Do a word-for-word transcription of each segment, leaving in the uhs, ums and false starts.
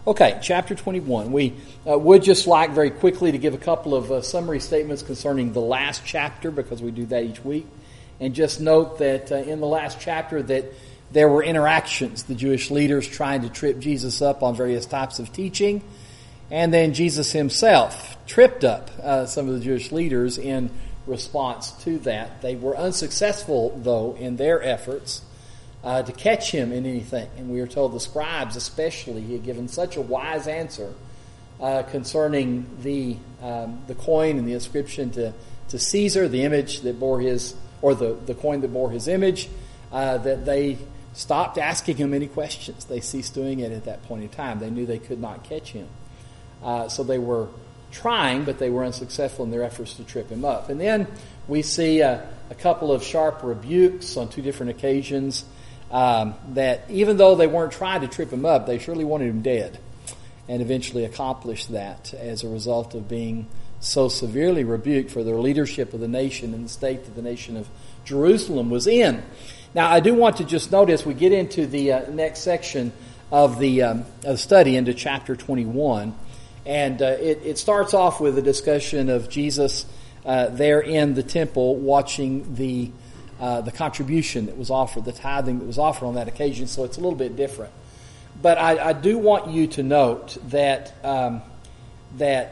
Okay, chapter twenty-one. We uh, would just like very quickly to give a couple of uh, summary statements concerning the last chapter, because we do that each week. And just note that uh, in the last chapter that there were interactions, the Jewish leaders trying to trip Jesus up on various types of teaching. And then Jesus himself tripped up uh, some of the Jewish leaders in response to that. They were unsuccessful, though, in their efforts Uh, to catch him in anything. And we are told the scribes especially, he had given such a wise answer uh, concerning the um, the coin and the inscription to, to Caesar, the image that bore his, or the, the coin that bore his image, uh, that they stopped asking him any questions. They ceased doing it at that point in time. They knew they could not catch him. Uh, so they were trying, but they were unsuccessful in their efforts to trip him up. And then we see uh, a couple of sharp rebukes on two different occasions. Um, that even though they weren't trying to trip him up, they surely wanted him dead, and eventually accomplished that as a result of being so severely rebuked for their leadership of the nation and the state that the nation of Jerusalem was in. Now, I do want to just notice we get into the uh, next section of the um, of study, into chapter twenty-one, and uh, it, it starts off with a discussion of Jesus uh, there in the temple watching the Uh, the contribution that was offered, the tithing that was offered on that occasion, so it's a little bit different. But I, I do want you to note that um, that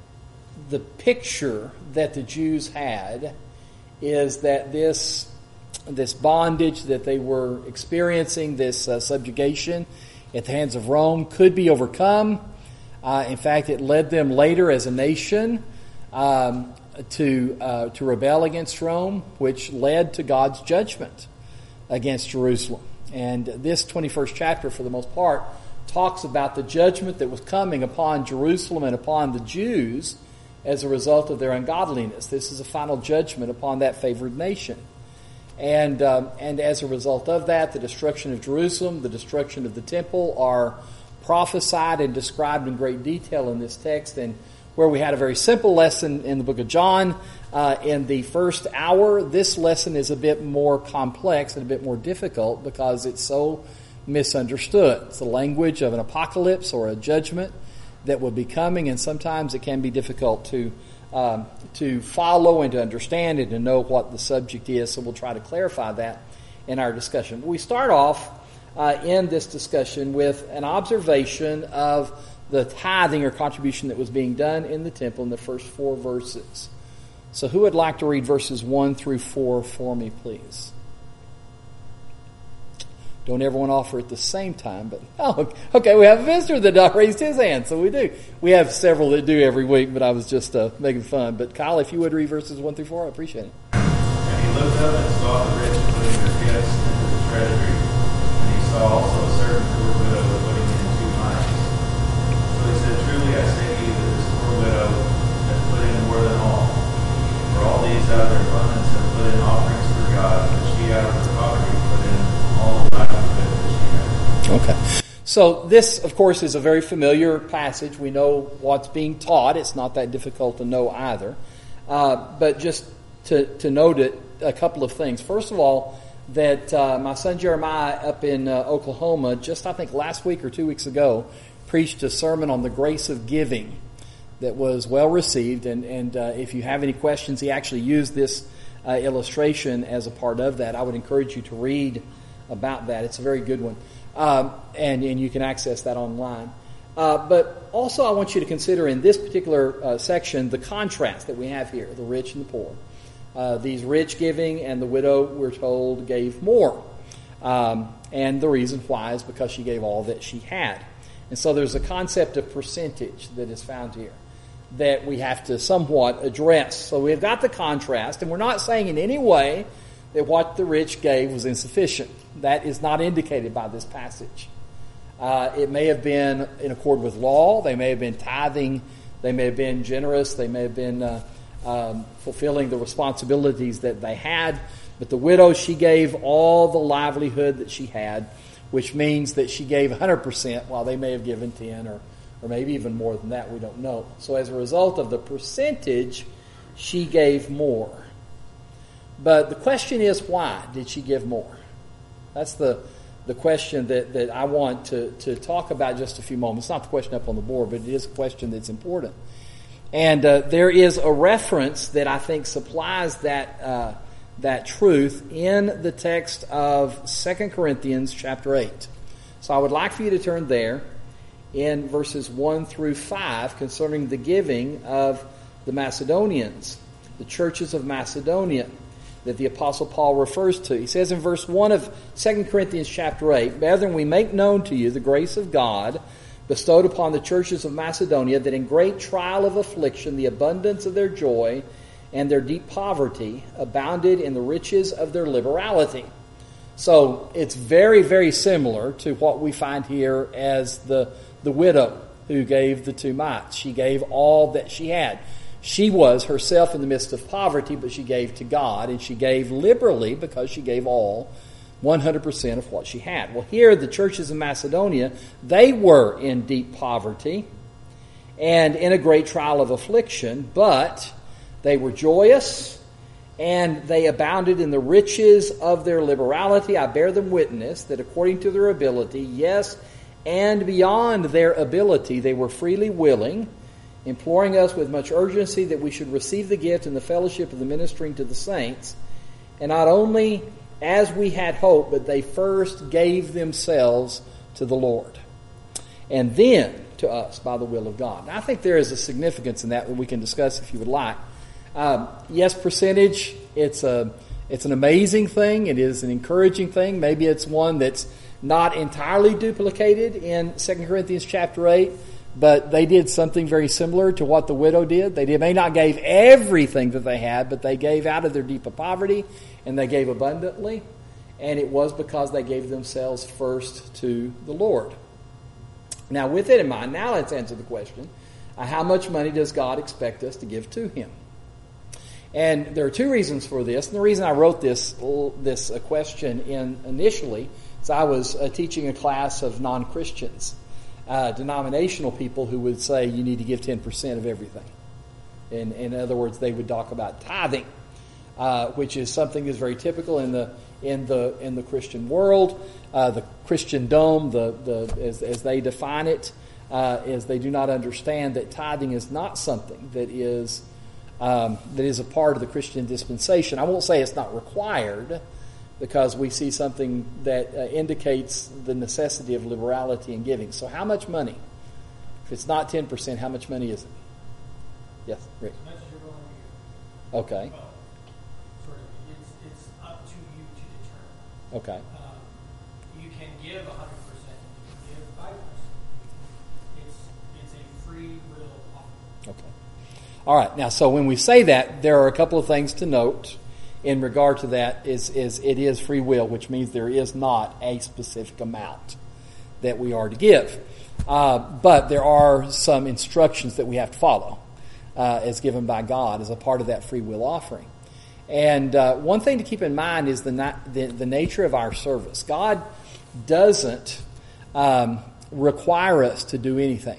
the picture that the Jews had is that this this bondage that they were experiencing, this uh, subjugation at the hands of Rome, could be overcome. Uh, in fact, it led them later as a nation Um, to uh, to rebel against Rome, which led to God's judgment against Jerusalem. And this twenty-first chapter, for the most part, talks about the judgment that was coming upon Jerusalem and upon the Jews as a result of their ungodliness. This is a final judgment upon that favored nation. And um, and as a result of that, the destruction of Jerusalem, the destruction of the temple are prophesied and described in great detail in this text. And where we had a very simple lesson in the book of John uh, in the first hour, this lesson is a bit more complex and a bit more difficult because it's so misunderstood. It's the language of an apocalypse or a judgment that will be coming, and sometimes it can be difficult to um, to follow and to understand and to know what the subject is. So we'll try to clarify that in our discussion. But we start off uh, in this discussion with an observation of the tithing or contribution that was being done in the temple in the first four verses. So who would like to read verses one through four for me, please? Don't everyone offer at the same time, but oh, okay, we have a visitor that raised his hand, so we do. We have several that do every week, but I was just uh, making fun. But Kyle, if you would read verses one through four, I appreciate it. And he looked up and saw the rich putting their gifts into the treasury, and he saw also a certain poor widow putting in two mites. So he said, "Truly I say to you that this poor widow has put in more than all. For all these out of their abundance have put in offerings for God, but she out of her poverty put in all the livelihood that she had." Okay. So this, of course, is a very familiar passage. We know what's being taught. It's not that difficult to know either. Uh, but just to, to note it, a couple of things. First of all, that uh, my son Jeremiah up in uh, Oklahoma, just I think last week or two weeks ago, preached a sermon on the grace of giving that was well received. And, and uh, if you have any questions, he actually used this uh, illustration as a part of that. I would encourage you to read about that. It's a very good one. Um, and, and you can access that online. Uh, but also I want you to consider in this particular uh, section the contrast that we have here, the rich and the poor. Uh, these rich giving, and the widow, we're told, gave more. Um, and the reason why is because she gave all that she had. And so there's a concept of percentage that is found here that we have to somewhat address. So we've got the contrast, and we're not saying in any way that what the rich gave was insufficient. That is not indicated by this passage. Uh, it may have been in accord with law. They may have been tithing. They may have been generous. They may have been uh, um, fulfilling the responsibilities that they had. But the widow, she gave all the livelihood that she had, which means that she gave one hundred percent while they may have given ten or, or maybe even more than that. We don't know. So as a result of the percentage, she gave more. But the question is, why did she give more? That's the the question that, that I want to, to talk about just a few moments. It's not the question up on the board, but it is a question that's important. And uh, there is a reference that I think supplies that uh, that truth in the text of Second Corinthians chapter eight. So I would like for you to turn there in verses one through five concerning the giving of the Macedonians, the churches of Macedonia that the Apostle Paul refers to. He says in verse one of Second Corinthians chapter eight, "Brethren, we make known to you the grace of God bestowed upon the churches of Macedonia, that in great trial of affliction the abundance of their joy and their deep poverty abounded in the riches of their liberality." So it's very, very similar to what we find here as the, the widow who gave the two mites. She gave all that she had. She was herself in the midst of poverty, but she gave to God, and she gave liberally because she gave all, one hundred percent of what she had. Well, here, the churches of Macedonia, they were in deep poverty and in a great trial of affliction, but they were joyous and they abounded in the riches of their liberality. I bear them witness that according to their ability, yes, and beyond their ability, they were freely willing, imploring us with much urgency that we should receive the gift and the fellowship of the ministering to the saints, and not only as we had hoped, but they first gave themselves to the Lord, and then to us by the will of God. Now, I think there is a significance in that that we can discuss if you would like. Um, yes, percentage, it's a it's an amazing thing. It is an encouraging thing. Maybe it's one that's not entirely duplicated in Second Corinthians chapter eight, but they did something very similar to what the widow did. They did, may not gave everything that they had, but they gave out of their deep poverty, and they gave abundantly, and it was because they gave themselves first to the Lord. Now, with it in mind, now let's answer the question, uh, how much money does God expect us to give to Him? And there are two reasons for this. And the reason I wrote this this uh, question in initially is I was uh, teaching a class of non-Christians, uh, denominational people who would say you need to give ten percent of everything. In, in other words, they would talk about tithing, uh, which is something that's very typical in the in the in the Christian world. Uh, the Christendom, the the as as they define it, uh, is they do not understand that tithing is not something that is um, that is a part of the Christian dispensation. I won't say it's not required, because we see something that uh, indicates the necessity of liberality in giving. So, how much money? If it's not ten percent, how much money is it? Yes, Rick. Okay. Well, sort of, it's, it's up to you to determine. Okay. Um, you can give one hundred percent, you can give five percent. It's, it's a free will offer. Okay. All right. Now, so when we say that, there are a couple of things to note in regard to that. Is, is it is free will, which means there is not a specific amount that we are to give. Uh, but there are some instructions that we have to follow. Uh, as given by God as a part of that free will offering. And uh, one thing to keep in mind is the, na- the, the nature of our service. God doesn't um, require us to do anything.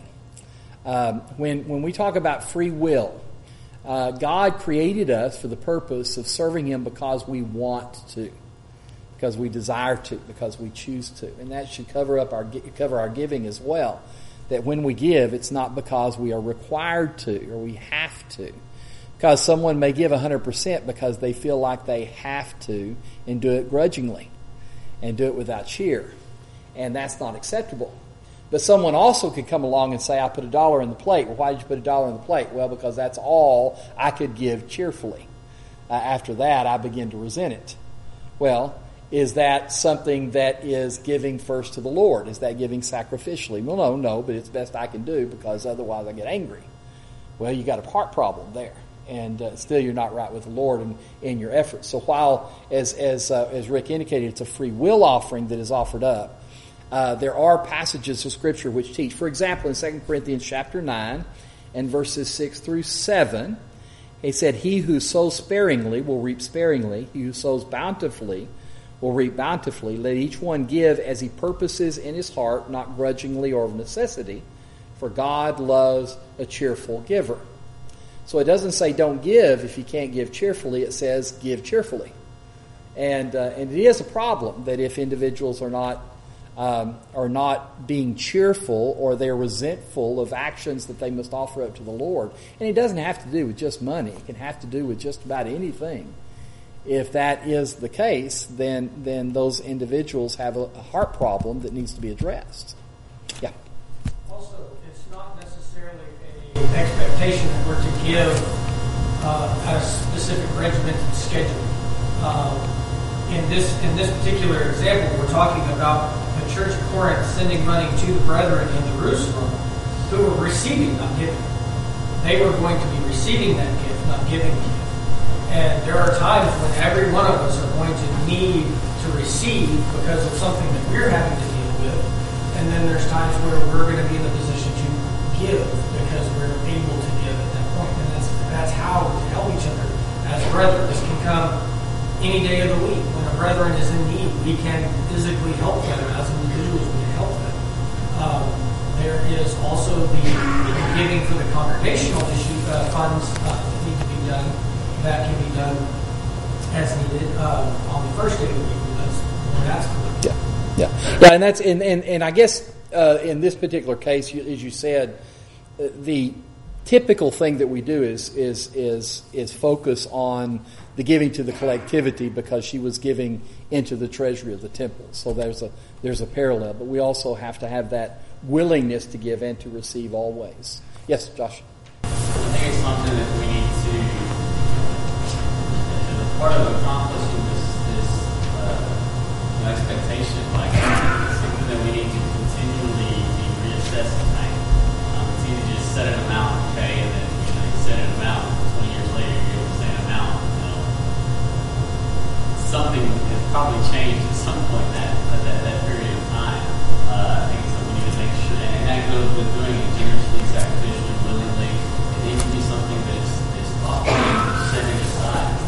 Um, when, when we talk about free will, uh, God created us for the purpose of serving Him because we want to, because we desire to, because we choose to. And that should cover up our cover our giving as well. That when we give, it's not because we are required to or we have to. Because someone may give one hundred percent because they feel like they have to and do it grudgingly and do it without cheer. And that's not acceptable. But someone also could come along and say, I put a dollar in the plate. Well, why did you put a dollar in the plate? Well, because that's all I could give cheerfully. Uh, after that, I begin to resent it. Well, is that something that is giving first to the Lord? Is that giving sacrificially? Well, no, no, but it's the best I can do because otherwise I get angry. Well, you got a heart problem there, and uh, still you're not right with the Lord in, in your efforts. So while, as as uh, as Rick indicated, it's a free will offering that is offered up, uh, there are passages of Scripture which teach. For example, in Second Corinthians chapter nine and verses six through seven, he said, "He who sows sparingly will reap sparingly. He who sows bountifully will reap bountifully. Let each one give as he purposes in his heart, not grudgingly or of necessity, for God loves a cheerful giver." So it doesn't say don't give if you can't give cheerfully. It says give cheerfully. And uh, and it is a problem that if individuals are not um, are not being cheerful, or they're resentful of actions that they must offer up to the Lord. And it doesn't have to do with just money. It can have to do with just about anything. If that is the case, then then those individuals have a, a heart problem that needs to be addressed. Yeah. Also, it's not necessarily an expectation that we're to give uh, at a specific regimented schedule. Um, in this in this particular example, we're talking about the Church of Corinth sending money to the brethren in Jerusalem who were receiving, not giving. They were going to be receiving that gift, not giving the gift. And there are times when every one of us are going to need to receive because of something that we're having to deal with. And then there's times where we're going to be in a position to give because we're able to give at that point. And that's that's how we help each other as brethren. This can come any day of the week. When a brethren is in need, we can physically help them as individuals. We can help them. Um, there is also the giving for the congregational issue uh, funds uh, that need to be done. That can be done as needed um, on the first day of the week. That's when that's correct. Yeah, yeah, yeah, and that's and and, and I guess uh, in this particular case, you, as you said, uh, the typical thing that we do is is is is focus on the giving to the collectivity because she was giving into the treasury of the temple. So there's a there's a parallel, but we also have to have that willingness to give and to receive always. Yes, Josh. I think it's something that we need to. Part of accomplishing this, this uh, you know, expectation, like it's something that we need to continually be reassessing. Right? Um, it's easy to just set an amount, okay, and then you know you set an amount. Twenty years later, you give the same amount. You know, something has probably changed at some point that that, that period of time. Uh, I think something we need to make sure, and that goes with doing it generously, sacrificially, willingly. It needs to be something that's is thoughtfully setting aside.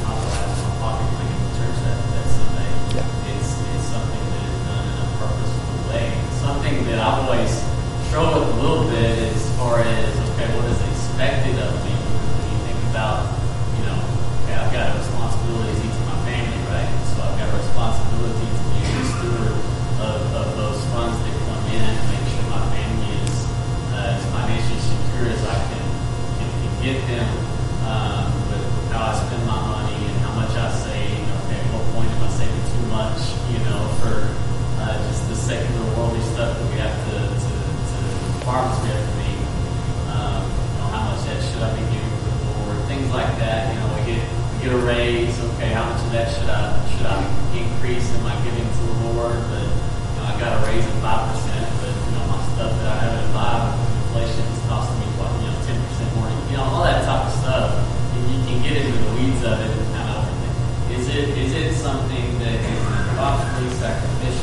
Something that I always struggle with a little bit as far as, okay, what is expected of me? When you think about, you know, okay, I've got responsibilities to my family, right? So I've got responsibility to be a steward of, of those funds that come in and make sure my family is uh, as financially secure as I can, can, can get them um, with, with how I spend my money and how much I save. Okay, at what point am I saving too much, you know, for Uh, just the secular worldly stuff that we have to, to, to farms we have to make. Um, you know, how much that should I be giving to the Lord? Things like that. You know, we get we get a raise. Okay, how much of that should I should I increase in my giving to the Lord? But you know, I got a raise of five percent, but you know, my stuff that I have to buy with inflation is costing me you know ten percent more. You know, all that type of stuff. You, you can get into the weeds of it and kind of overthink. Is it is it something that is thoughtfully sacrificial?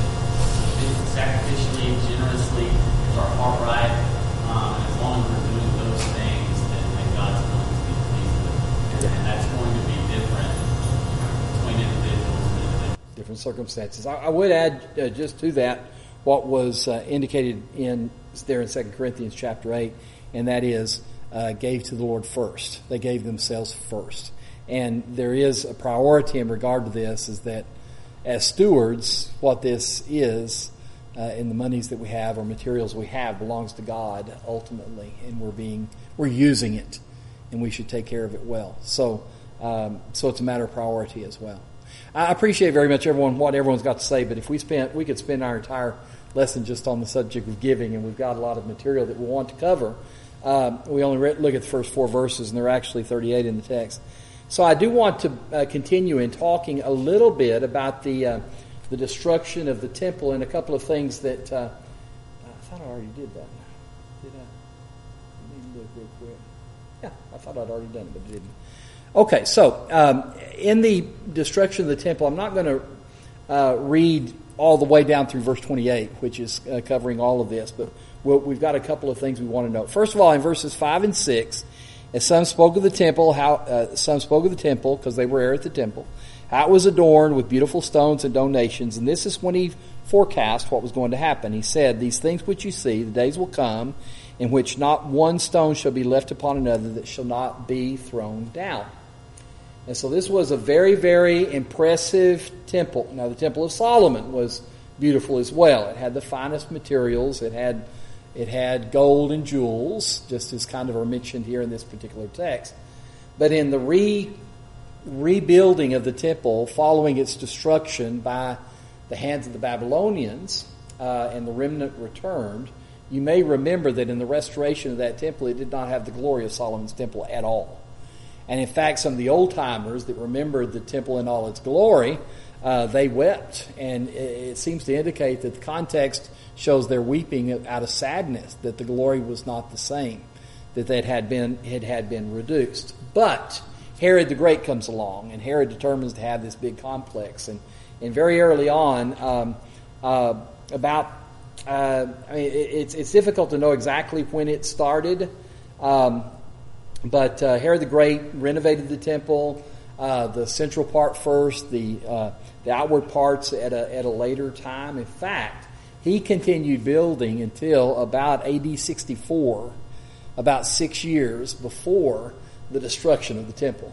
Sacrificially, generously, is our heart right? Um, and as long as we're doing those things, then, then God's going to be pleased with it. And, and that's going to be different between individuals and individuals. Different circumstances. I, I would add uh, just to that what was uh, indicated in there in Second Corinthians chapter eight, and that is uh, gave to the Lord first. They gave themselves first. And there is a priority in regard to this, is that as stewards, what this is, Uh, in the monies that we have or materials we have belongs to God ultimately, and we're being we're using it, and we should take care of it well. So, um, so it's a matter of priority as well. I appreciate very much everyone what everyone's got to say, but if we spent we could spend our entire lesson just on the subject of giving, and we've got a lot of material that we want to cover. Um, we only read, look at the first four verses, and there are actually thirty-eight in the text. So I do want to uh, continue in talking a little bit about the. Uh, the destruction of the temple, and a couple of things that uh, I thought I already did that. Did I? Let me look real quick. Yeah, I thought I'd already done it, but I didn't. Okay, so um, in the destruction of the temple, I'm not going to uh, read all the way down through verse twenty-eight, which is uh, covering all of this, but we'll, we've got a couple of things we want to note. First of all, in verses five and six, as some spoke of the temple, how uh, some spoke of the temple because they were there at the temple. How it was adorned with beautiful stones and donations. And this is when he forecast what was going to happen. He said, "These things which you see, the days will come in which not one stone shall be left upon another that shall not be thrown down." And so this was a very, very impressive temple. Now the Temple of Solomon was beautiful as well. It had the finest materials. It had it had gold and jewels, just as kind of are mentioned here in this particular text. But in the re rebuilding of the temple following its destruction by the hands of the Babylonians uh, and the remnant returned, you may remember that in the restoration of that temple, it did not have the glory of Solomon's temple at all. And in fact, some of the old-timers that remembered the temple in all its glory, uh, they wept. And it seems to indicate that the context shows their weeping out of sadness, that the glory was not the same, that it had been, it had been reduced. But Herod the Great comes along, and Herod determines to have this big complex. And, and very early on, um, uh, about, uh, I mean, it, it's, it's difficult to know exactly when it started, um, but uh, Herod the Great renovated the temple, uh, the central part first, the uh, the outward parts at a at a later time. In fact, he continued building until about A D sixty-four, about six years before the destruction of the temple.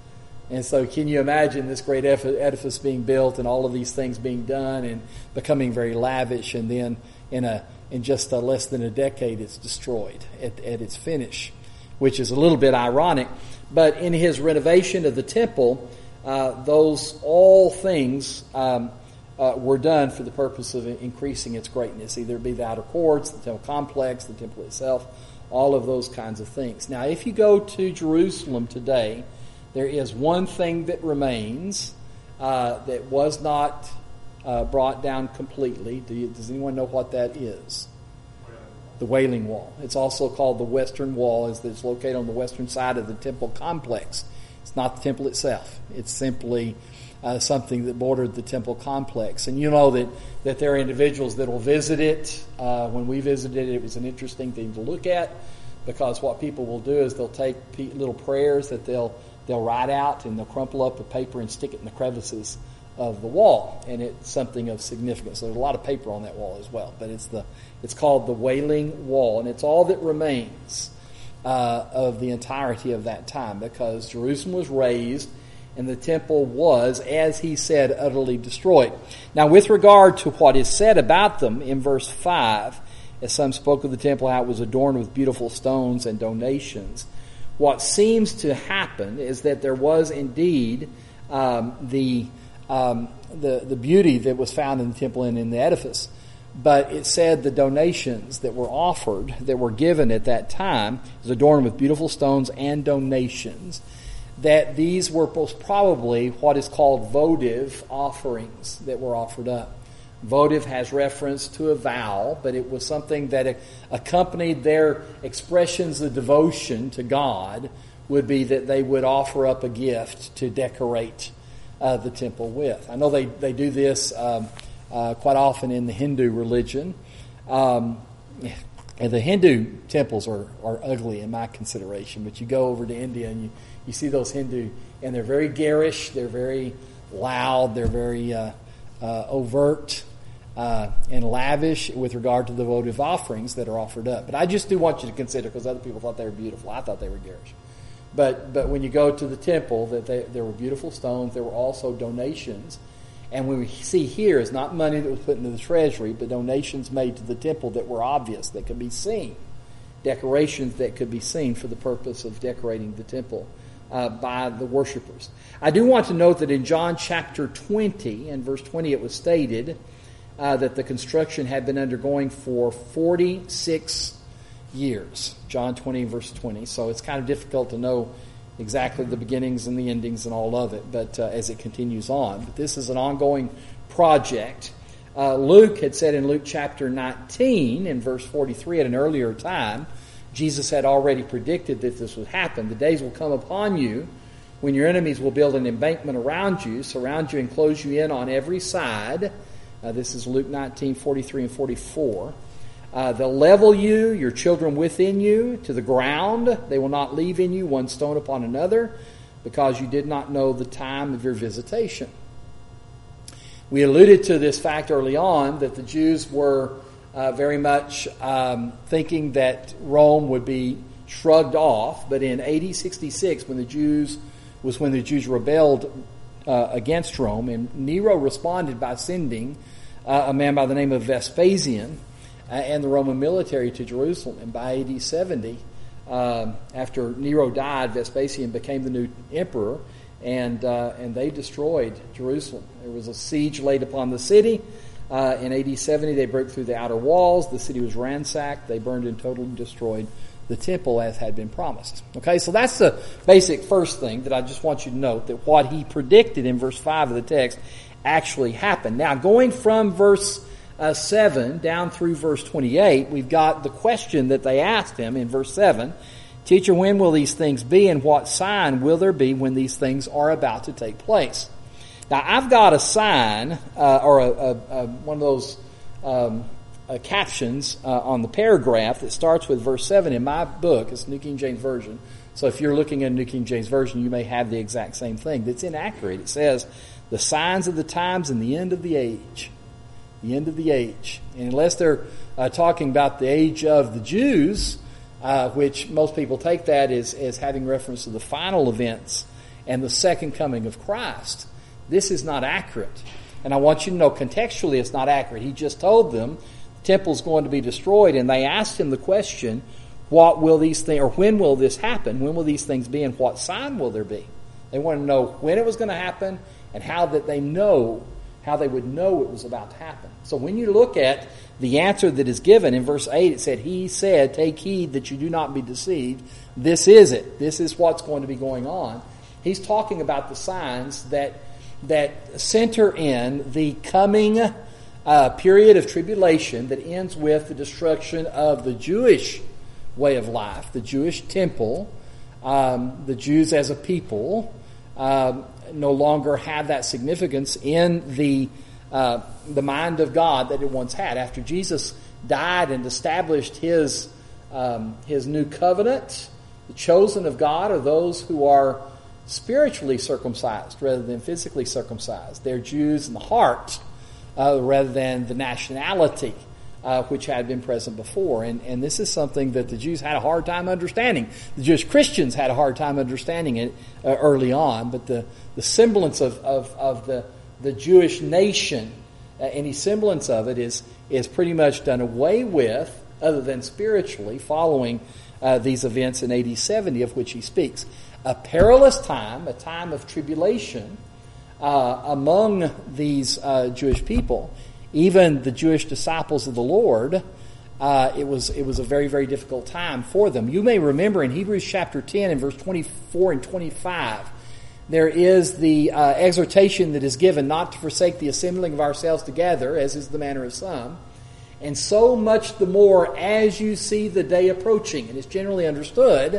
And so can you imagine this great edifice being built and all of these things being done and becoming very lavish, and then in a in just a less than a decade it's destroyed at, at its finish, which is a little bit ironic. But in his renovation of the temple, uh, those all things um, uh, were done for the purpose of increasing its greatness, either it be the outer courts, the temple complex, the temple itself, all of those kinds of things. Now, if you go to Jerusalem today, there is one thing that remains uh, that was not uh, brought down completely. Do you, does anyone know what that is? The Wailing Wall. It's also called the Western Wall, as it's located on the western side of the temple complex. It's not the temple itself. It's simply uh, something that bordered the temple complex. And you know that, that there are individuals that will visit it. Uh, when we visited it, it was an interesting thing to look at, because what people will do is they'll take little prayers that they'll they'll write out, and they'll crumple up a paper and stick it in the crevices of the wall, and it's something of significance. So there's a lot of paper on that wall as well, but it's the it's called the Wailing Wall, and it's all that remains uh, of the entirety of that time, because Jerusalem was razed and the temple was, as he said, utterly destroyed. Now, with regard to what is said about them in verse five, as some spoke of the temple, how it was adorned with beautiful stones and donations, what seems to happen is that there was indeed um, the Um, the, the beauty that was found in the temple and in the edifice. But it said the donations that were offered, that were given at that time, was adorned with beautiful stones and donations, that these were most probably what is called votive offerings that were offered up. Votive has reference to a vow, but it was something that accompanied their expressions of devotion to God, would be that they would offer up a gift to decorate Uh, the temple with. I know they, they do this um, uh, quite often in the Hindu religion. Um, and the Hindu temples are, are ugly in my consideration, but you go over to India and you, you see those Hindu, and they're very garish, they're very loud, they're very uh, uh, overt uh, and lavish with regard to the votive offerings that are offered up. But I just do want you to consider, because other people thought they were beautiful. I thought they were garish. But but when you go to the temple, that they, there were beautiful stones. There were also donations. And what we see here is not money that was put into the treasury, but donations made to the temple that were obvious, that could be seen. Decorations that could be seen for the purpose of decorating the temple uh, by the worshipers. I do want to note that in John chapter twenty, in verse twenty, it was stated uh, that the construction had been undergoing for forty-six years. John twenty, verse twenty. So it's kind of difficult to know exactly the beginnings and the endings and all of it, but uh, as it continues on. But this is an ongoing project. Uh, Luke had said in Luke chapter nineteen, in verse forty-three, at an earlier time, Jesus had already predicted that this would happen. The days will come upon you when your enemies will build an embankment around you, surround you and close you in on every side. Uh, this is Luke nineteen, forty-three and forty-four. Uh, they'll level you, your children within you, to the ground. They will not leave in you one stone upon another, because you did not know the time of your visitation. We alluded to this fact early on, that the Jews were uh, very much um, thinking that Rome would be shrugged off. But in A D sixty-six, when the Jews was when the Jews rebelled uh, against Rome, and Nero responded by sending uh, a man by the name of Vespasian uh, and the Roman military to Jerusalem. And by A D seventy, um, after Nero died, Vespasian became the new emperor, and uh, and they destroyed Jerusalem. There was a siege laid upon the city. Uh, in A D seventy, they broke through the outer walls. The city was ransacked. They burned and totally destroyed the temple as had been promised. Okay, so that's the basic first thing that I just want you to note, that what he predicted in verse five of the text actually happened. Now, going from verse uh, seven down through verse twenty-eight, we've got the question that they asked him in verse seven. Teacher, when will these things be, and what sign will there be when these things are about to take place? Now, I've got a sign, uh, or a, a, a, one of those um, uh, captions uh, on the paragraph that starts with verse seven in my book. It's New King James Version. So if you're looking at New King James Version, you may have the exact same thing. That's inaccurate. It says, the signs of the times and the end of the age. The end of the age. And unless they're uh, talking about the age of the Jews, uh, which most people take that as, as having reference to the final events and the second coming of Christ, this is not accurate. And I want you to know contextually it's not accurate. He just told them the temple's going to be destroyed, and they asked him the question, what will these things, or when will this happen? When will these things be, and what sign will there be? They want to know when it was going to happen and how that they know, how they would know it was about to happen. So when you look at the answer that is given in verse eight, it said, he said, take heed that you do not be deceived. This is it. This is what's going to be going on. He's talking about the signs that that center in the coming uh, period of tribulation that ends with the destruction of the Jewish way of life, the Jewish temple. Um, the Jews as a people um, no longer have that significance in the uh, the mind of God that it once had. After Jesus died and established his um, his new covenant, the chosen of God are those who are spiritually circumcised rather than physically circumcised. They're Jews in the heart uh, rather than the nationality uh, which had been present before. And, and this is something that the Jews had a hard time understanding. The Jewish Christians had a hard time understanding it uh, early on, but the, the semblance of, of, of the, the Jewish nation, uh, any semblance of it is, is pretty much done away with, other than spiritually, following uh, these events in A D seventy of which he speaks. A perilous time, a time of tribulation uh, among these uh, Jewish people, even the Jewish disciples of the Lord. Uh, it was it was a very, very difficult time for them. You may remember in Hebrews chapter ten and verse twenty-four and twenty-five, there is the uh, exhortation that is given not to forsake the assembling of ourselves together, as is the manner of some, and so much the more as you see the day approaching. And it's generally understood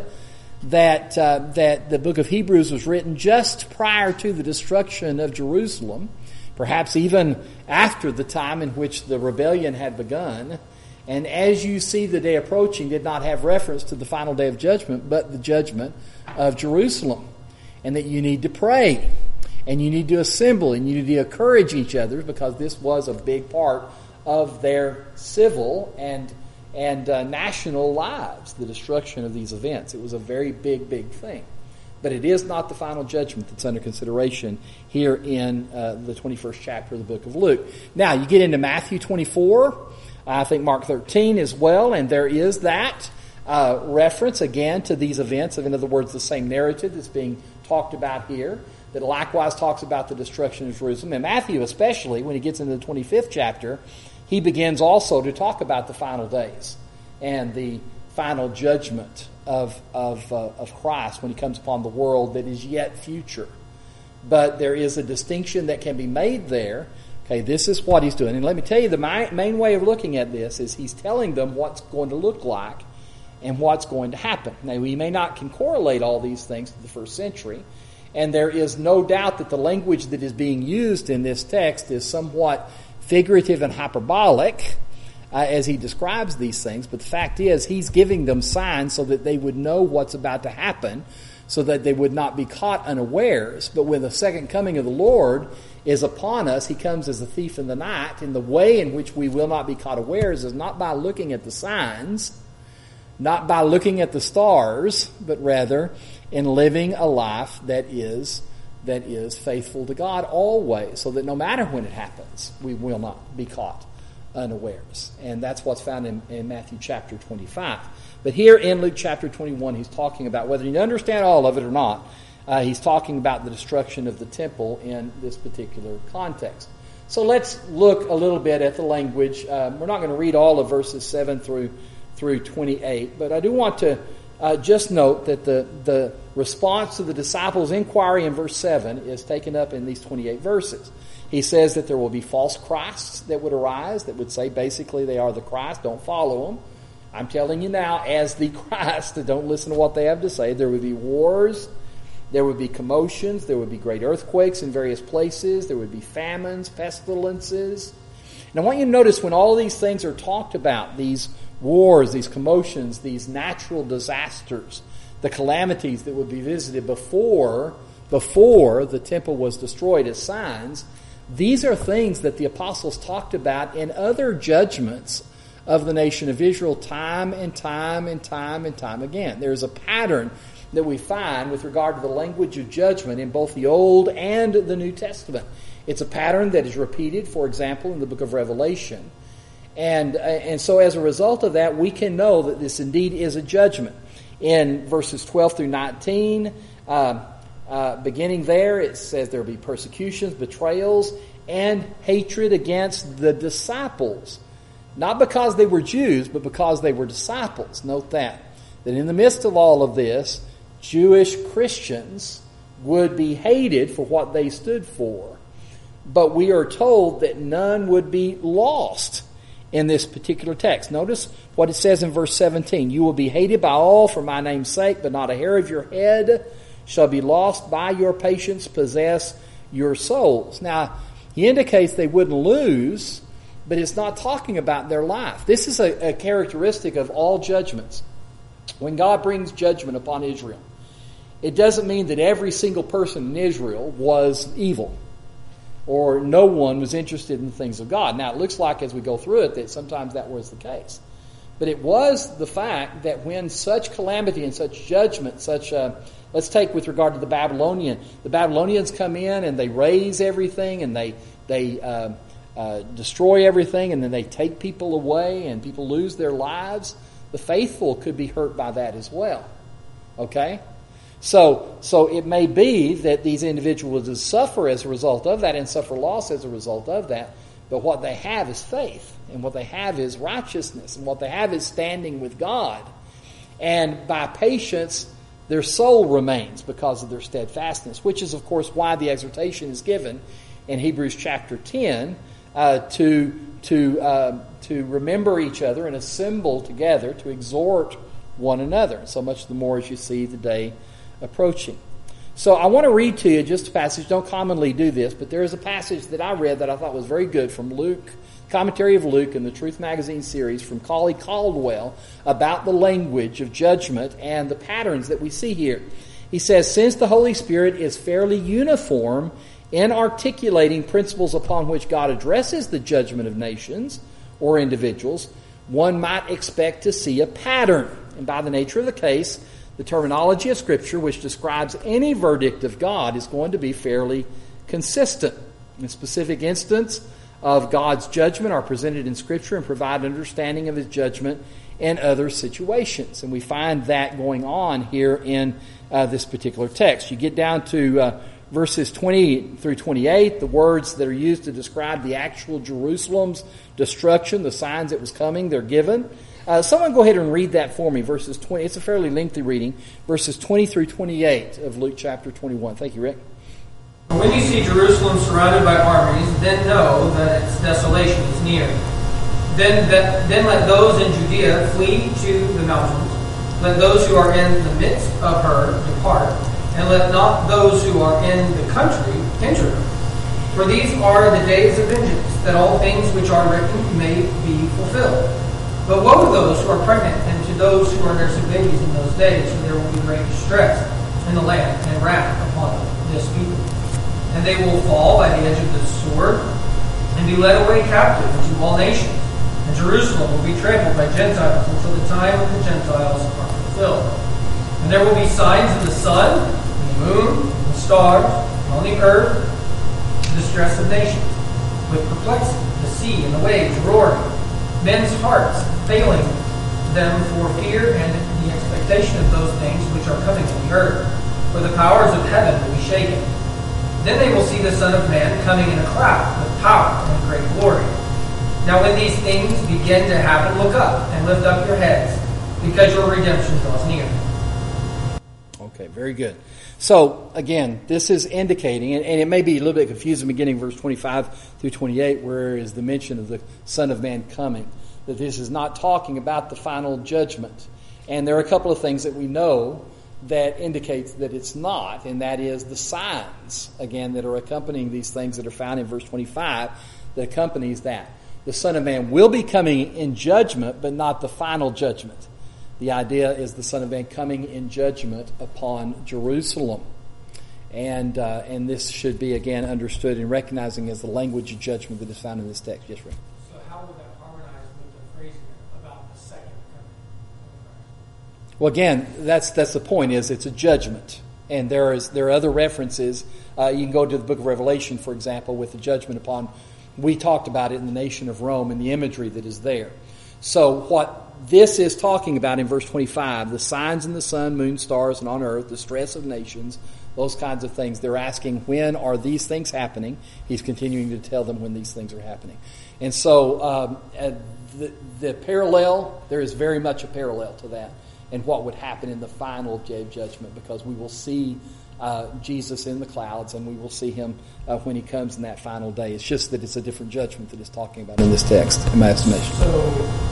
that uh, that the book of Hebrews was written just prior to the destruction of Jerusalem, perhaps even after the time in which the rebellion had begun. And as you see the day approaching did not have reference to the final day of judgment, but the judgment of Jerusalem. And that you need to pray, and you need to assemble, and you need to encourage each other, because this was a big part of their civil and and uh, national lives, the destruction of these events. It was a very big, big thing. But it is not the final judgment that's under consideration here in uh, the twenty-first chapter of the book of Luke. Now, you get into Matthew twenty-four, I think Mark thirteen as well, and there is that uh, reference again to these events, of, in other words, the same narrative that's being talked about here, that likewise talks about the destruction of Jerusalem. And Matthew especially, when he gets into the twenty-fifth chapter, he begins also to talk about the final days and the final judgment of of uh, of Christ when he comes upon the world that is yet future. But there is a distinction that can be made there. Okay, this is what he's doing. And let me tell you, the main way of looking at this is he's telling them what's going to look like and what's going to happen. Now, we may not can correlate all these things to the first century, and there is no doubt that the language that is being used in this text is somewhat figurative and hyperbolic uh, as he describes these things. But the fact is, he's giving them signs so that they would know what's about to happen, so that they would not be caught unawares. But when the second coming of the Lord is upon us, he comes as a thief in the night. And the way in which we will not be caught unawares is not by looking at the signs, not by looking at the stars, but rather in living a life that is that is faithful to God always, so that no matter when it happens, we will not be caught unawares. And that's what's found in, in Matthew chapter twenty-five. But here in Luke chapter twenty-one, he's talking about, whether you understand all of it or not, uh, he's talking about the destruction of the temple in this particular context. So let's look a little bit at the language. Um, we're not going to read all of verses seven through through twenty-eight, but I do want to uh, just note that the, the response to the disciples' inquiry in verse seven is taken up in these twenty-eight verses. He says that there will be false Christs that would arise, that would say basically they are the Christ, don't follow them. I'm telling you now, as the Christ, don't listen to what they have to say. There would be wars, there would be commotions, there would be great earthquakes in various places, there would be famines, pestilences. And I want you to notice when all these things are talked about, these wars, these commotions, these natural disasters, the calamities that would be visited before, before the temple was destroyed as signs, these are things that the apostles talked about in other judgments of the nation of Israel time and time and time and time again. There's a pattern that we find with regard to the language of judgment in both the Old and the New Testament. It's a pattern that is repeated, for example, in the book of Revelation. And, and so as a result of that, we can know that this indeed is a judgment. In verses twelve through nineteen, uh, uh, beginning there, it says there will be persecutions, betrayals, and hatred against the disciples. Not because they were Jews, but because they were disciples. Note that. That in the midst of all of this, Jewish Christians would be hated for what they stood for. But we are told that none would be lost in this particular text. Notice what it says in verse seventeen. You will be hated by all for my name's sake, but not a hair of your head shall be lost. By your patience possess your souls. Now, he indicates they wouldn't lose, but it's not talking about their life. This is a, a characteristic of all judgments. When God brings judgment upon Israel, it doesn't mean that every single person in Israel was evil or no one was interested in the things of God. Now, it looks like as we go through it that sometimes that was the case. But it was the fact that when such calamity and such judgment, such, uh, let's take with regard to the Babylonian, the Babylonians come in and they raise everything and they, they uh, uh, destroy everything and then they take people away and people lose their lives. The faithful could be hurt by that as well. Okay? So, so it may be that these individuals will suffer as a result of that and suffer loss as a result of that. But what they have is faith. And what they have is righteousness. And what they have is standing with God. And by patience, their soul remains because of their steadfastness. Which is, of course, why the exhortation is given in Hebrews chapter ten uh, to, to, uh, to remember each other and assemble together to exhort one another. So much the more as you see the day approaching. So I want to read to you just a passage. Don't commonly do this, but there is a passage that I read that I thought was very good from Luke, Commentary of Luke in the Truth Magazine series from Colley Caldwell about the language of judgment and the patterns that we see here. He says, since the Holy Spirit is fairly uniform in articulating principles upon which God addresses the judgment of nations or individuals, one might expect to see a pattern. And by the nature of the case, the terminology of Scripture, which describes any verdict of God, is going to be fairly consistent. In specific instance of God's judgment are presented in Scripture and provide understanding of His judgment in other situations. And we find that going on here in uh, this particular text. You get down to uh, verses twenty through twenty-eight, the words that are used to describe the actual Jerusalem's destruction, the signs that was coming, they're given. Uh, someone go ahead and read that for me, verses twenty. It's a fairly lengthy reading, verses twenty through twenty-eight of Luke chapter twenty-one. Thank you, Rick. When you see Jerusalem surrounded by armies, then know that its desolation is near. Then, that, then let those in Judea flee to the mountains. Let those who are in the midst of her depart, and let not those who are in the country enter her. For these are the days of vengeance, that all things which are written may be fulfilled. But woe to those who are pregnant and to those who are nursing babies in those days, for there will be great distress in the land and wrath upon this people. And they will fall by the edge of the sword and be led away captive into all nations. And Jerusalem will be trampled by Gentiles until the time of the Gentiles are fulfilled. And there will be signs in the sun, and the moon, and the stars, On the earth, the distress of nations, with perplexity, the sea and the waves roaring, men's hearts failing them for fear and the expectation of those things which are coming on the earth. For the powers of heaven will be shaken. Then they will see the Son of Man coming in a cloud with power and great glory. Now when these things begin to happen, look up and lift up your heads, because your redemption draws near. Okay, very good. So, again, this is indicating, and, and it may be a little bit confusing beginning verse twenty-five through twenty-eight, where is the mention of the Son of Man coming, that this is not talking about the final judgment. And there are a couple of things that we know that indicates that it's not, and that is the signs, again, that are accompanying these things that are found in verse twenty-five, that accompanies that. The Son of Man will be coming in judgment, but not the final judgment. The idea is the Son of Man coming in judgment upon Jerusalem. And uh, and this should be, again, understood and recognizing as the language of judgment that is found in this text. Yes, Rick? So how will that harmonize with the phrasing about the second coming? Well, again, that's that's the point, is it's a judgment. And there is there are other references. Uh, you can go to the book of Revelation, for example, with the judgment upon, we talked about it in the nation of Rome and the imagery that is there. So what this is talking about in verse twenty-five, the signs in the sun, moon, stars, and on earth, the stress of nations, those kinds of things. They're asking, when are these things happening? He's continuing to tell them when these things are happening. And so um, uh, the, the parallel, there is very much a parallel to that and what would happen in the final day of judgment, because we will see uh, Jesus in the clouds and we will see him uh, when he comes in that final day. It's just that it's a different judgment that it's talking about in this text, in my estimation. So,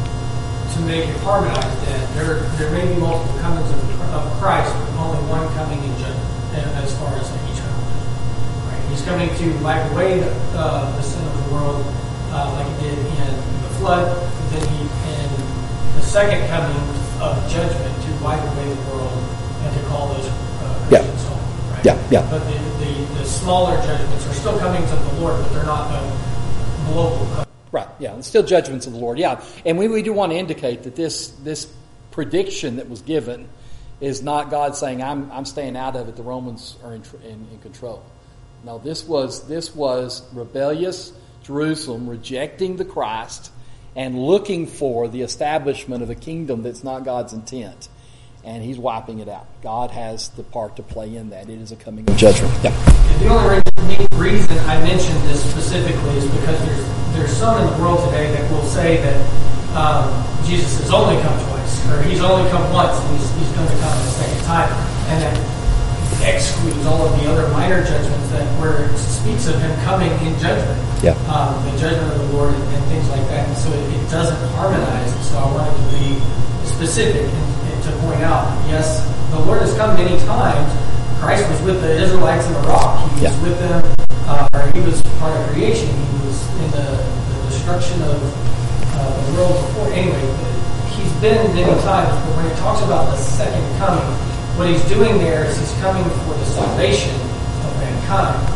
to make it harmonized, then, there there may be multiple comings of, of Christ, but only one coming in judgment, as far as the eternal judgment. Right? He's coming to wipe away the, uh, the sin of the world, uh, like he did in the flood. Then he, in the second coming of judgment, to wipe away the world and to call those uh, Christians yeah. home. Right? Yeah, yeah. But the, the, the smaller judgments are still comings of the Lord, but they're not the global coming. Right, yeah, it's still judgments of the Lord, yeah. And we, we do want to indicate that this this prediction that was given is not God saying, I'm I'm staying out of it, the Romans are in, in, in control. No, this was this was rebellious Jerusalem rejecting the Christ and looking for the establishment of a kingdom that's not God's intent. And he's wiping it out. God has the part to play in that. It is a coming of judgment. Yeah. And the only reason I mentioned this specifically is because there's there's some in the world today that will say that um, Jesus has only come twice, or he's only come once, and he's, he's going to come the second time, and that excludes all of the other minor judgments that where it speaks of him coming in judgment, yeah. um, the judgment of the Lord and, and things like that. And so it, it doesn't harmonize. So I wanted to be specific and, and to point out, yes, the Lord has come many times. Christ was with the Israelites in the rock. He was yeah. with them, uh, or he was part of creation. He was in the, the destruction of uh, the world before. Anyway, he's been many times, but when it talks about the second coming, what he's doing there is he's coming for the salvation of mankind,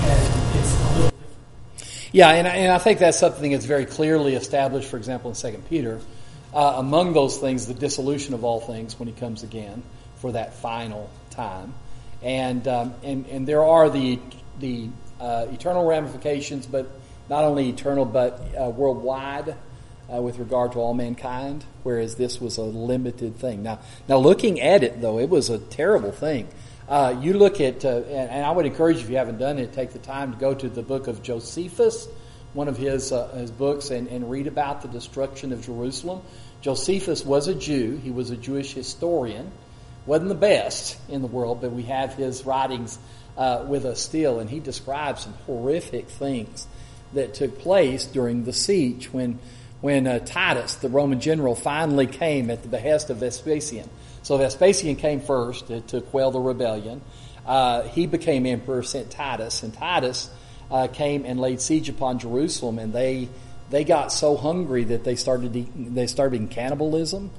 and it's a little different. Yeah, and I, and I think that's something that's very clearly established, for example, in Second Peter. Uh, among those things, the dissolution of all things when he comes again for that final time. And um, and and there are the the uh, eternal ramifications, but not only eternal, but uh, worldwide uh, with regard to all mankind. Whereas this was a limited thing. Now, now looking at it though, it was a terrible thing. Uh, you look at, uh, and, and I would encourage you, if you haven't done it, take the time to go to the book of Josephus, one of his uh, his books, and, and read about the destruction of Jerusalem. Josephus was a Jew. He was a Jewish historian. Wasn't the best in the world, but we have his writings uh, with us still, and he describes some horrific things that took place during the siege when when uh, Titus, the Roman general, finally came at the behest of Vespasian. So Vespasian came first to, to quell the rebellion. Uh, he became emperor, sent Titus, and Titus uh, came and laid siege upon Jerusalem, and they they got so hungry that they started eating, they started eating cannibalism.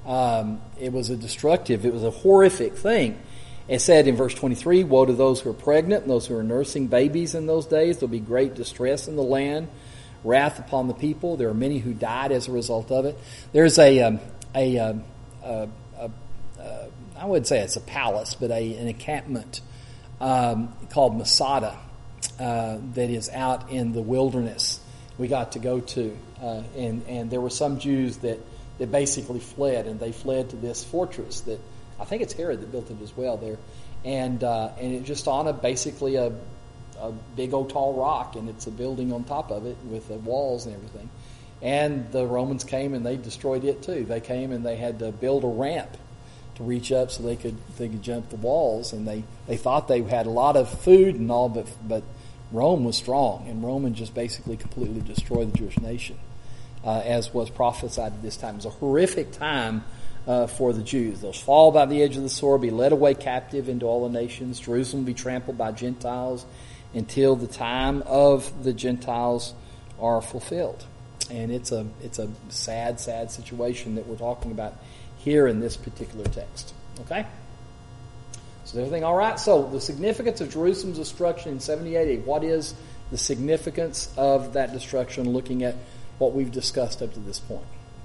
Um, it was a destructive, it was a horrific thing. It said in verse twenty-three, woe to those who are pregnant and those who are nursing babies in those days. There'll be great distress in the land, wrath upon the people. There are many who died as a result of it. There's a, um, a, um, a, a, a I wouldn't say it's a palace, but a, an encampment um, called Masada uh, that is out in the wilderness we got to go to. Uh, and, and there were some Jews that, that basically fled, and they fled to this fortress that I think it's Herod that built it as well there. And uh, and it's just on a basically a, a big old tall rock, and it's a building on top of it with the walls and everything. And the Romans came and they destroyed it too. They came and they had to build a ramp to reach up so they could they could jump the walls. And they, they thought they had a lot of food and all, but but Rome was strong, and Rome just basically completely destroyed the Jewish nation, uh, as was prophesied at this time. It was a horrific time uh, for the Jews. They'll fall by the edge of the sword, be led away captive into all the nations. Jerusalem will be trampled by Gentiles until the time of the Gentiles are fulfilled. And it's a it's a sad, sad situation that we're talking about here in this particular text. Okay? So is everything all right? So the significance of Jerusalem's destruction in seventy A D. What is the significance of that destruction, looking at what we've discussed up to this point?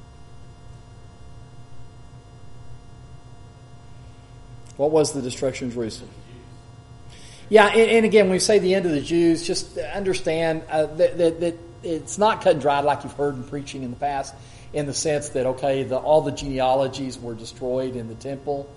What was the destruction of Jerusalem? Yeah, and, and again, when we say the end of the Jews, just understand uh, that, that, that it's not cut and dried like you've heard in preaching in the past, in the sense that, okay, the, all the genealogies were destroyed in the temple.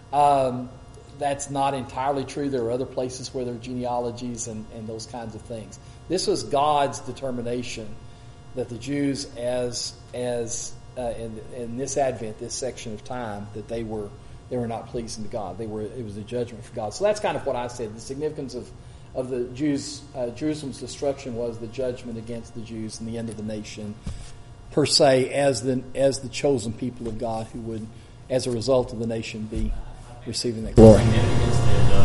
Um, that's not entirely true. There are other places where there are genealogies and, and those kinds of things. This was God's determination that the Jews, as as uh, in, in this Advent, this section of time, that they were they were not pleasing to God. They were it was a judgment for God. So that's kind of what I said. The significance of of the Jews, uh, Jerusalem's destruction was the judgment against the Jews and the end of the nation, per se, as the as the chosen people of God who would, as a result of the nation, be receiving that glory. Significance there, though,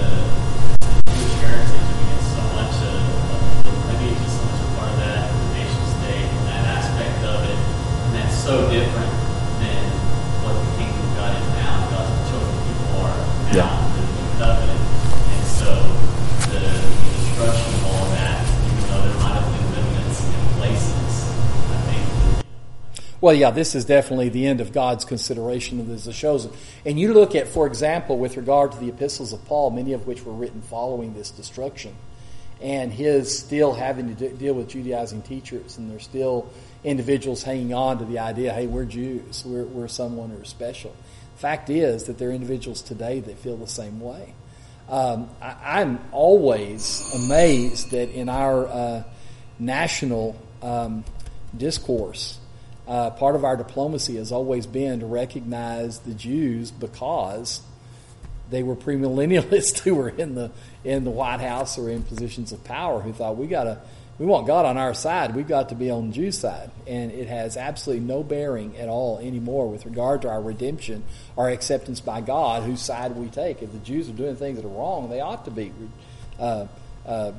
that the Jewish heritage, I mean, it's so much a, the lineage is so much a part of that, the nation state, and that aspect of it, and that's so different than what the kingdom of God is now. God's chosen people are now, Yeah. the new covenant, and so the destruction of all of that, even though there might have been remnants in places, I think. Well, yeah, this is definitely the end of God's consideration of this as chosen. And you look at, for example, with regard to the epistles of Paul, many of which were written following this destruction, and his still having to deal with Judaizing teachers, and there's still individuals hanging on to the idea, hey, we're Jews, we're, we're someone who's special. Fact is that there are individuals today that feel the same way. Um, I, I'm always amazed that in our uh, national um, discourse, Uh, part of our diplomacy has always been to recognize the Jews because they were premillennialists who were in the in the White House or in positions of power, who thought we gotta we want God on our side, we've got to be on the Jews' side, and it has absolutely no bearing at all anymore with regard to our redemption, our acceptance by God, whose side we take. If the Jews are doing things that are wrong, they ought to be. Uh, uh,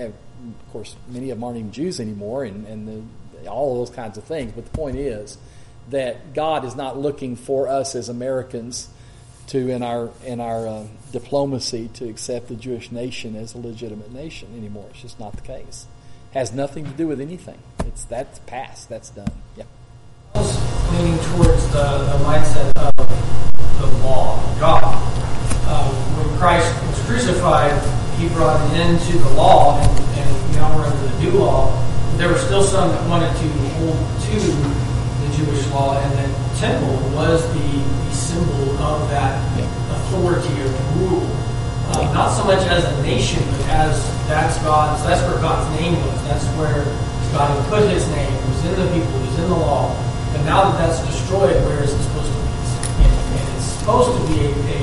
of course, many of them aren't even Jews anymore, and, and the all of those kinds of things. But the point is that God is not looking for us as Americans to, in our in our uh, diplomacy, to accept the Jewish nation as a legitimate nation anymore. It's just not the case. Has nothing to do with anything. It's that's past. That's done. Yeah. I was leaning towards the, the mindset of the law of God. Um, when Christ was crucified, He brought an end to the law, and, and now we're under the new law. There were still some that wanted to hold to the Jewish law, and the temple was the, the symbol of that yeah. authority of rule. Uh, not so much as a nation, but as that's God's. That's where God's name was. That's where God had put His name. It was in the people. It was in the law. And now that that's destroyed, where is it supposed to be? And, and it's supposed to be a, a,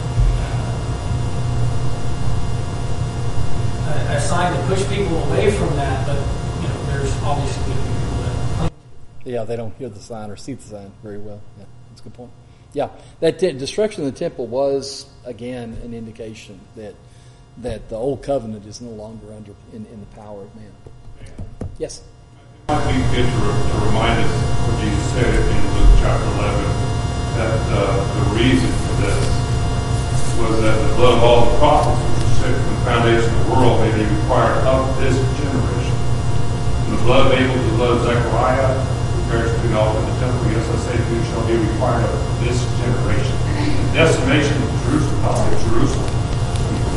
uh, a sign to push people away from that, but there's obviously going to be people that Yeah, they don't hear the sign or see the sign very well. Yeah, that's a good point. Yeah, that t- destruction of the temple was, again, an indication that that the old covenant is no longer under in, in the power of man. Uh, yes? It might be good to, re- to remind us what Jesus said in Luke chapter eleven, that uh, the reason for this was that the blood of all the prophets, which was shed from the foundation of the world, may be required of this generation. The blood of Abel, the blood of Zechariah, who perished between the altar and the temple, yes, I say to you, shall be required of this generation. The decimation of Jerusalem, of Jerusalem, when, when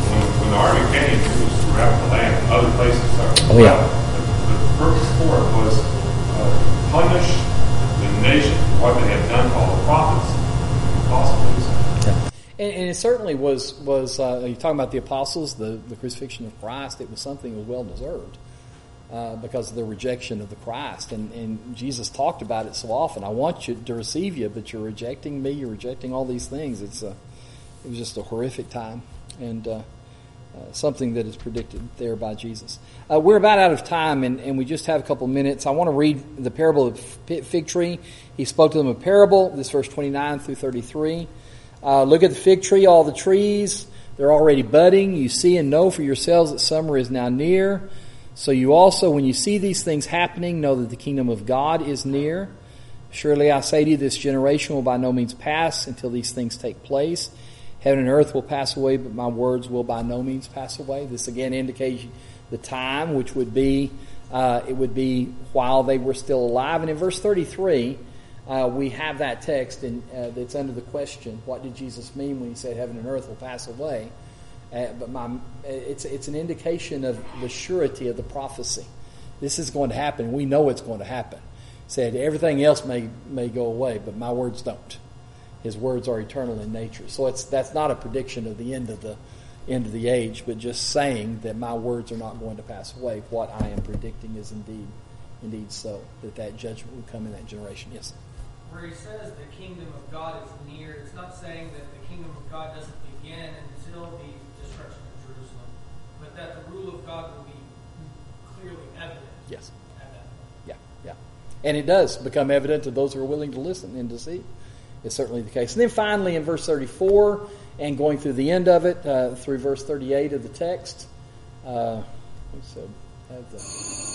when the army came, it was throughout the land, other places. Oh, yeah. The, the purpose for it was uh, to punish the nation for what they had done to all the prophets and apostles. Yeah. And, and it certainly was, was uh, you're talking about the apostles, the, the crucifixion of Christ, it was something that was well deserved. Uh, because of the rejection of the Christ. And, and Jesus talked about it so often. I want you to receive you, but you're rejecting me, you're rejecting all these things. It's a, it was just a horrific time, and uh, uh, something that is predicted there by Jesus. Uh, we're about out of time, and, and we just have a couple minutes. I want to read the parable of the fig tree. He spoke to them a parable, this verse twenty-nine through thirty-three. Uh, look at the fig tree, all the trees, they're already budding. You see and know for yourselves that summer is now near. So you also, when you see these things happening, know that the kingdom of God is near. Surely I say to you, this generation will by no means pass until these things take place. Heaven and earth will pass away, but my words will by no means pass away. This again indicates the time, which would be, uh, it would be while they were still alive. And in verse thirty-three, uh, we have that text in, uh, that's under the question, what did Jesus mean when he said heaven and earth will pass away? Uh, but my, it's it's an indication of the surety of the prophecy. This is going to happen. We know it's going to happen. Said everything else may may go away, but my words don't. His words are eternal in nature. So it's that's not a prediction of the end of the end of the age, but just saying that my words are not going to pass away. What I am predicting is indeed indeed so, that that judgment will come in that generation. Yes. Where he says the kingdom of God is near, it's not saying that the kingdom of God doesn't begin until the destruction of Jerusalem, but that the rule of God will be clearly evident. Yes. At that point. Yeah, yeah. And it does become evident to those who are willing to listen and to see. It's certainly the case. And then finally in verse thirty-four, and going through the end of it, uh, through verse thirty-eight of the text, uh, so have the...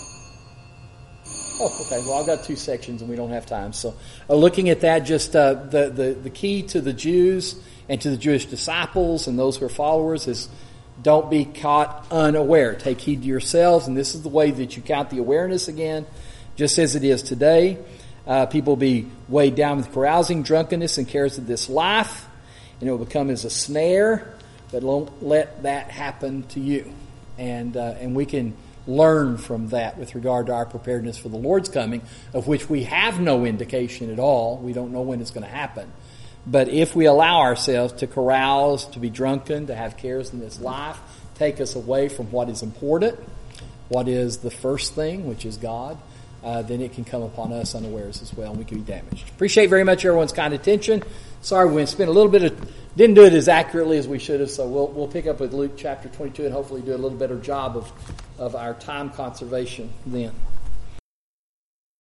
Oh, okay. Well, I've got two sections and we don't have time. So uh, looking at that, just uh, the, the, the key to the Jews and to the Jewish disciples and those who are followers is don't be caught unaware. Take heed to yourselves, and this is the way that you count the awareness again, just as it is today. Uh, people will be weighed down with carousing, drunkenness, and cares of this life, and it will become as a snare, but don't let that happen to you. And uh, and we can learn from that with regard to our preparedness for the Lord's coming, of which we have no indication at all. We don't know when it's going to happen. But if we allow ourselves to carouse, to be drunken, to have cares in this life, take us away from what is important, what is the first thing, which is God, uh, then it can come upon us unawares as well, and we can be damaged. Appreciate very much everyone's kind attention. Sorry we spent a little bit of, didn't do it as accurately as we should have, so we'll we'll pick up with Luke chapter twenty-two and hopefully do a little better job of, of our time conservation then.